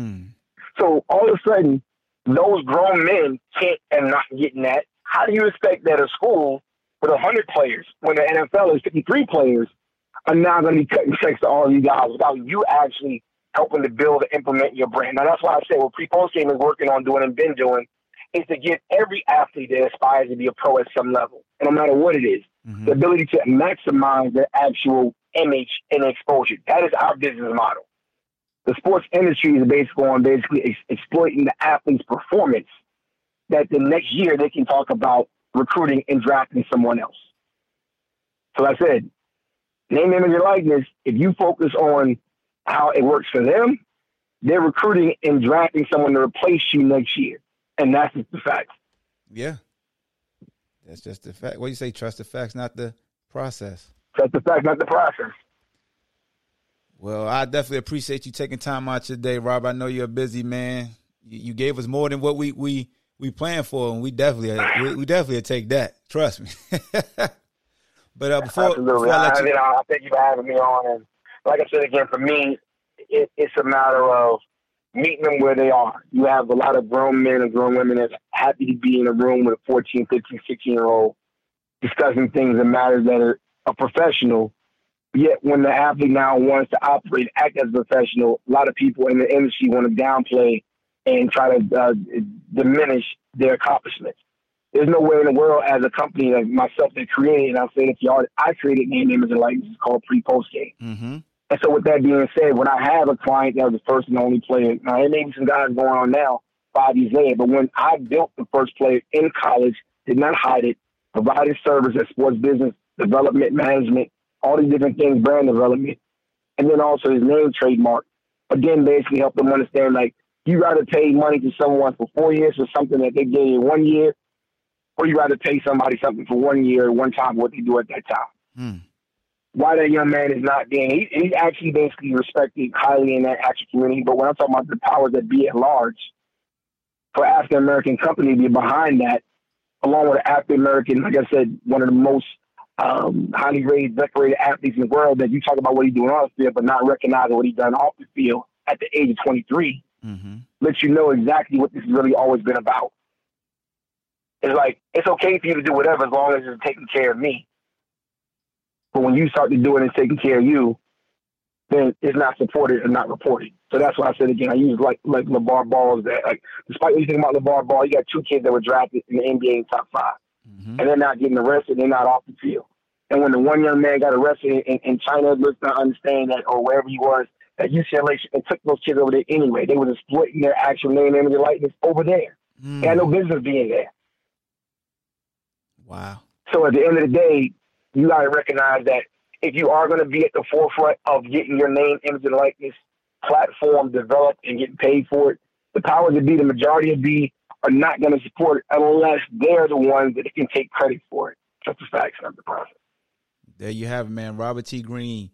Speaker 5: So all of a sudden, those grown men can't and not getting that. How do you expect that a school with 100 players, when the NFL is 53 players, are now going to be cutting checks to all of you guys without you actually helping to build and implement your brand? Now, that's why I say what Pre-Post Game is working on doing and been doing is to give every athlete that aspires to be a pro at some level, and no matter what it is, the ability to maximize their actual image and exposure. That is our business model. The sports industry is basically exploiting the athlete's performance that the next year they can talk about recruiting and drafting someone else. So like I said, name, image, and likeness, if you focus on how it works for them, they're recruiting and drafting someone to replace you next year. And that's just the fact.
Speaker 4: Yeah. That's just the fact. What do you say? Trust the facts, not the process.
Speaker 5: Trust the facts, not the process.
Speaker 4: Well, I definitely appreciate you taking time out your day, Rob. I know you're a busy man. You gave us more than what we planned for, and we definitely take that. Trust me. But before I let you,
Speaker 5: I thank you for having me on. And like I said again, for me, it's a matter of meeting them where they are. You have a lot of grown men and grown women that's happy to be in a room with a 14, 15, 16-year-old discussing things and matters that are a professional. Yet when the athlete now wants to operate, act as a professional, a lot of people in the industry want to downplay and try to diminish their accomplishments. There's no way in the world as a company like myself that created, and I'll say it to y'all, I created name, image, and likeness. It's called Pre-Post Game.
Speaker 4: Mm-hmm.
Speaker 5: And so with that being said, when I have a client that was the first and only player, now there may be some guys going on now 5 years later, but when I built the first player in college, did not hide it, provided service as sports business, development, management, all these different things, brand development, and then also his name trademark, again, basically help them understand, like, you rather pay money to someone for 4 years for something that they gave you 1 year, or you rather pay somebody something for 1 year, one time, what they do at that time. Why that young man is not being, he's actually basically respected highly in that actual community. But when I'm talking about the powers that be at large, for African-American company to be behind that, along with African-American, like I said, one of the most highly rated, decorated athletes in the world, that you talk about what he's doing on the field, but not recognizing what he's done off the field at the age of 23, lets you know exactly what this has really always been about. It's like, it's okay for you to do whatever as long as it's taking care of me. But when you start to do it and taking care of you, then it's not supported and not reported. So that's why I said, again, I use like LeVar Ball. Like, despite what you think about LeVar Ball, you got two kids that were drafted in the NBA in top 5. And they're not getting arrested. They're not off the field. And when the one young man got arrested in China, let's not understand that, or wherever he was, that UCLA and took those kids over there anyway. They were exploiting their actual name, image, and likeness over there. They had no business being there.
Speaker 4: Wow.
Speaker 5: So at the end of the day, you got to recognize that if you are going to be at the forefront of getting your name, image, and likeness platform developed and getting paid for it, the powers that be, the majority of be, are not going to support it unless they're the ones that can take credit for it. That's the facts of the process.
Speaker 4: There you have it, man. Robert T. Green,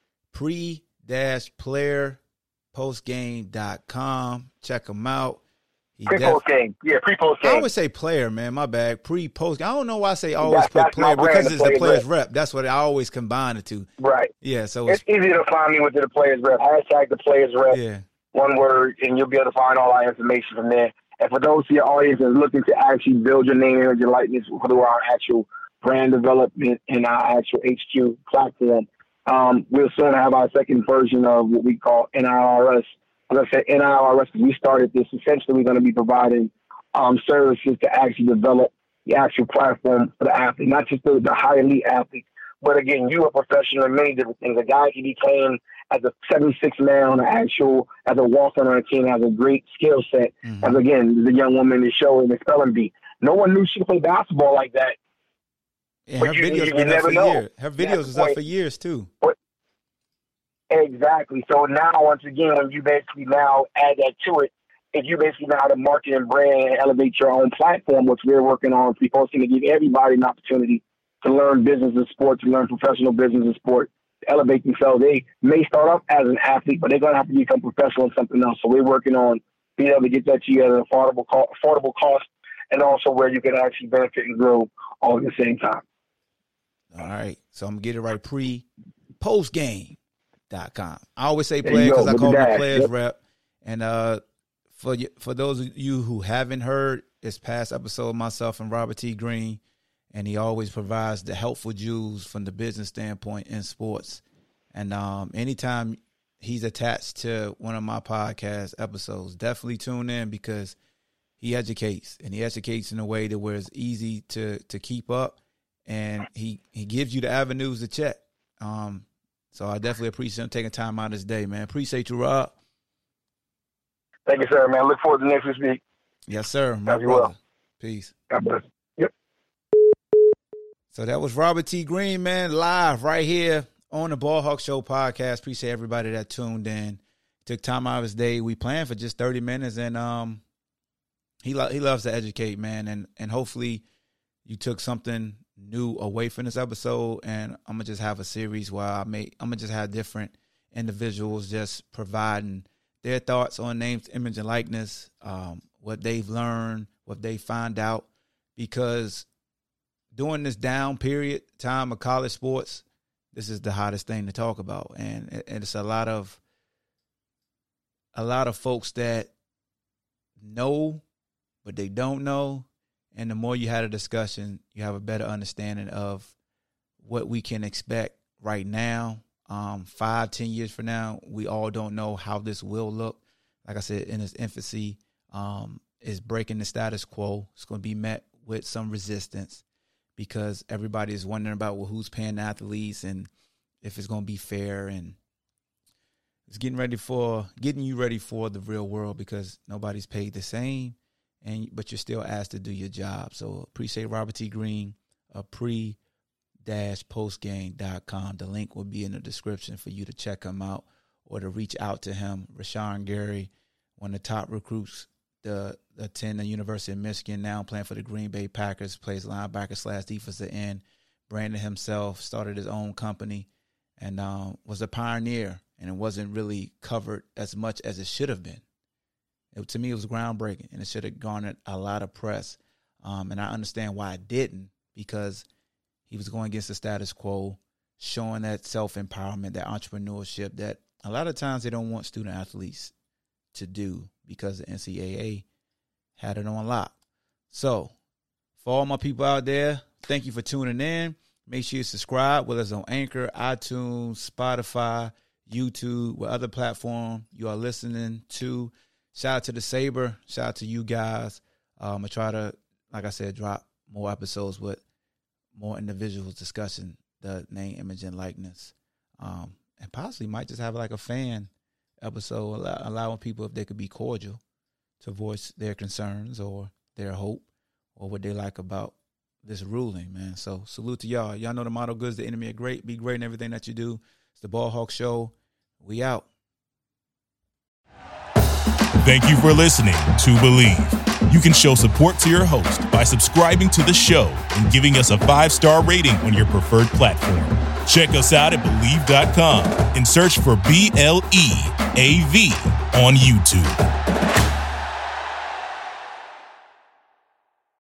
Speaker 4: pre-playerpostgame.com. Check him out.
Speaker 5: Pre-post game. Yeah, pre-post game.
Speaker 4: I always say player, man. My bad. Pre-post. I don't know why I say always put player because it's the player's rep. That's what I always combine it to.
Speaker 5: Right.
Speaker 4: Yeah, so
Speaker 5: it's easy to find me with the player's rep. Hashtag the player's rep.
Speaker 4: Yeah.
Speaker 5: One word, and you'll be able to find all our information from there. And for those of your audience that's looking to actually build your name, image, and likeness through our actual brand development and our actual HQ platform, we'll soon have our second version of what we call NIRS. As I said, NIRS, because we started this, essentially we're going to be providing services to actually develop the actual platform for the athlete, not just the high elite athlete, but again, you are a professional in many different things. A guy he became as a 76 man on as a walk-on on a team, has a great skill set. Mm-hmm. As again, the young woman is showing the spelling bee. No one knew she could play basketball like that.
Speaker 4: Yeah, her videos been up for years. Her videos was up for years too.
Speaker 5: Exactly. So now, once again, when you basically now add that to it, if you basically know how to market and brand and elevate your own platform, which we're working on, pre-posting to give everybody an opportunity to learn business and sport, to learn professional business and sport, to elevate themselves. They may start off as an athlete, but they're going to have to become professional in something else. So we're working on being able to get that to you at an affordable cost, and also where you can actually benefit and grow all at the same time.
Speaker 4: All right. So I'm going to get it right. Pre-postgame.com. I always say player because I call them players rep. And for those of you who haven't heard, it's past episode of myself and Robert T. Green, and he always provides the helpful jewels from the business standpoint in sports. And anytime he's attached to one of my podcast episodes, definitely tune in because he educates, and he educates in a way that where it's easy to keep up, and he gives you the avenues to check. So I definitely appreciate him taking time out of his day, man. Appreciate you, Rob.
Speaker 5: Thank you, sir, man. Look forward to next week.
Speaker 4: Yes, sir. My brother. Well. Peace.
Speaker 5: God bless. Yep.
Speaker 4: So that was Robert T. Green, man, live right here on the Ball Hawk Show podcast. Appreciate everybody that tuned in. Took time out of his day. We planned for just 30 minutes, and he loves to educate, man, and hopefully you took something new away from this episode. And I'm gonna just have a series where I'm gonna just have different individuals just providing their thoughts on names, image, and likeness, what they've learned, what they find out, because during this down period time of college sports, this is the hottest thing to talk about, and it's a lot of folks that know, but they don't know. And the more you had a discussion, you have a better understanding of what we can expect right now. 5-10 years from now, we all don't know how this will look. Like I said, in its infancy, is breaking the status quo. It's going to be met with some resistance because everybody is wondering about who's paying the athletes and if it's going to be fair. And it's getting you ready for the real world because nobody's paid the same. But you're still asked to do your job. So appreciate Robert T. Green, pre-postgame.com. The link will be in the description for you to check him out or to reach out to him. Rashawn Gary, one of the top recruits, attend the University of Michigan, now playing for the Green Bay Packers, plays linebacker / defensive end. Brandon himself started his own company and was a pioneer, and it wasn't really covered as much as it should have been. To me, it was groundbreaking, and it should have garnered a lot of press. And I understand why it didn't, because he was going against the status quo, showing that self-empowerment, that entrepreneurship that a lot of times they don't want student athletes to do because the NCAA had it on lock. So for all my people out there, thank you for tuning in. Make sure you subscribe, whether it's on Anchor, iTunes, Spotify, YouTube, what other platform you are listening to. Shout out to the Saber. Shout out to you guys. I try to, like I said, drop more episodes with more individuals discussing the name, image, and likeness. And possibly might just have like a fan episode, allowing people, if they could be cordial, to voice their concerns or their hope or what they like about this ruling, man. So salute to y'all. Y'all know the motto, good is the enemy of great. Be great in everything that you do. It's the Ball Hawk Show. We out.
Speaker 6: Thank you for listening to Believe. You can show support to your host by subscribing to the show and giving us a 5-star rating on your preferred platform. Check us out at Believe.com and search for BLEAV on YouTube.